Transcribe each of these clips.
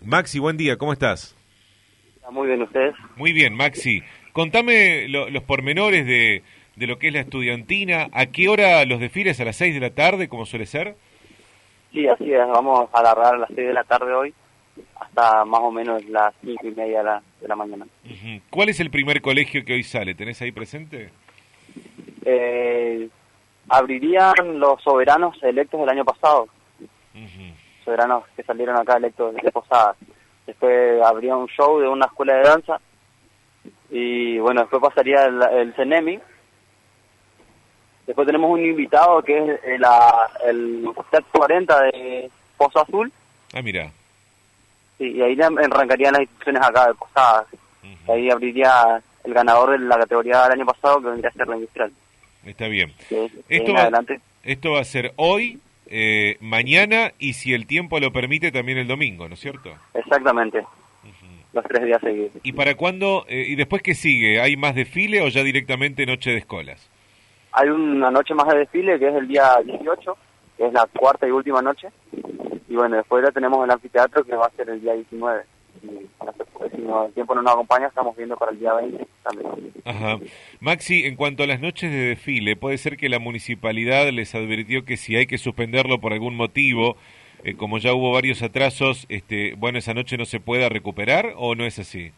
Maxi, buen día, ¿cómo estás? Muy bien, ¿ustedes? Muy bien, Maxi. Contame los pormenores de lo que es la estudiantina. ¿A qué hora los desfiles? ¿A las 6 de la tarde, como suele ser? Sí, así es, vamos a agarrar a las 6 de la tarde hoy hasta más o menos las 5:30 de la mañana. Ujú. ¿Cuál es el primer colegio que hoy sale? ¿Tenés ahí presente? Eh, Abrirían los soberanos electos del año pasado, Ujú. soberanos que salieron acá electos de Posadas. Después habría un show de una escuela de danza y bueno, después pasaría el CENEMI. Después tenemos un invitado que es el TED 40 de Pozo Azul. Ah, mira. Sí, y ahí arrancarían las instituciones acá de Posadas. Ujú. Ahí abriría el ganador de la categoría del año pasado, que vendría a ser la industrial. Está bien. Que Esto en va, adelante. esto va a ser hoy, mañana y si el tiempo lo permite también el domingo, ¿no es cierto? Exactamente, Ujú. los 3 días seguidos. ¿Y para cuándo? ¿Y después qué sigue? ¿Hay más desfile o ya directamente noche de escolas? Hay una noche más de desfile, que es el día 18, que es la cuarta y última noche. Y bueno, después ya tenemos el anfiteatro, que va a ser el día 19. Y si el tiempo no nos acompaña, estamos viendo para el día 20 también. Ajá. Maxi, en cuanto a las noches de desfile, ¿puede ser que la municipalidad les advirtió que si hay que suspenderlo por algún motivo, como ya hubo varios atrasos, bueno, esa noche no se pueda recuperar o no es así?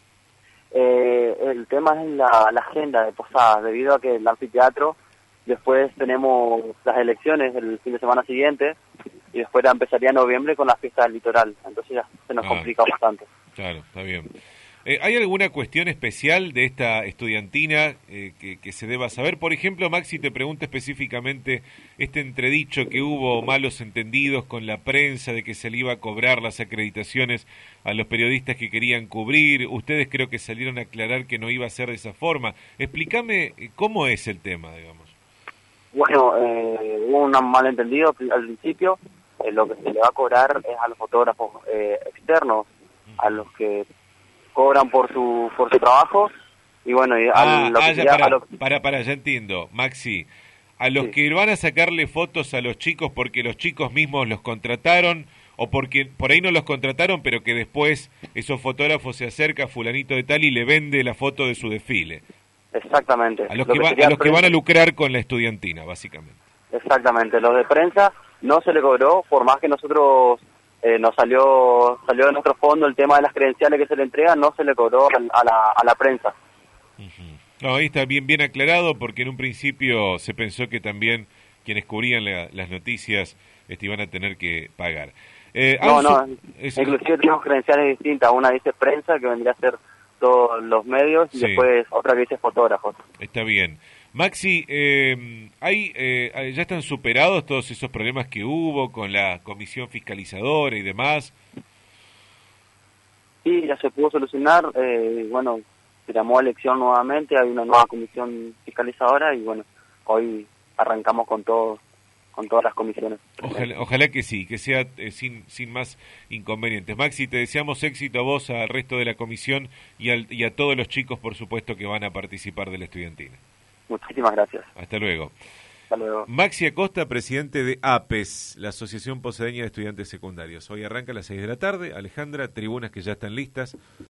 El tema es la agenda de Posadas, debido a que el anfiteatro, después tenemos las elecciones el fin de semana siguiente, y después ya empezaría en noviembre con la fiesta del litoral, entonces ya se nos Ah, complica bastante. claro, está bien. ¿Hay alguna cuestión especial de esta estudiantina que se deba saber? Por ejemplo, Maxi, te pregunta específicamente este entredicho que hubo malos entendidos con la prensa de que se le iba a cobrar las acreditaciones a los periodistas que querían cubrir. Ustedes creo que salieron a aclarar que no iba a ser de esa forma. Explícame cómo es el tema, digamos. Bueno, hubo un malentendido al principio, lo que se le va a cobrar es a los fotógrafos externos, a los que cobran por su trabajo, y bueno, y lo que Ya, sería a los... ya entiendo, Maxi. A los Sí, que van a sacarle fotos a los chicos porque los chicos mismos los contrataron o porque por ahí no los contrataron, pero que después esos fotógrafos se acerca a fulanito de tal y le vende la foto de su desfile. exactamente. A los Lo que que a sería los que van prensa, a lucrar con la estudiantina, básicamente. exactamente. Los de prensa no se le cobró, por más que nosotros nos salió de nuestro fondo el tema de las credenciales que se le entregan, no se le cobró a la prensa. Ujú. No, ahí está bien aclarado porque en un principio se pensó que también quienes cubrían las noticias iban a tener que pagar. No, no, es- inclusive tenemos credenciales distintas. Una dice prensa, que vendría a ser todos los medios, y sí. después otra que dice fotógrafos. Está bien. Maxi, ¿ya están superados todos esos problemas que hubo con la comisión fiscalizadora y demás? Sí, ya se pudo solucionar. Bueno, se llamó a elección nuevamente, hay una nueva comisión fiscalizadora y bueno, hoy arrancamos con todas las comisiones. Ojalá que sí, que sea sin más inconvenientes. Maxi, te deseamos éxito a vos, al resto de la comisión y a todos los chicos, por supuesto, que van a participar de la estudiantina. Muchísimas gracias. Hasta luego. Hasta luego. Maxi Acosta, presidente de APES, la Asociación Posadeña de Estudiantes Secundarios. Hoy arranca a las 6 de la tarde. Alejandra, tribunas que ya están listas.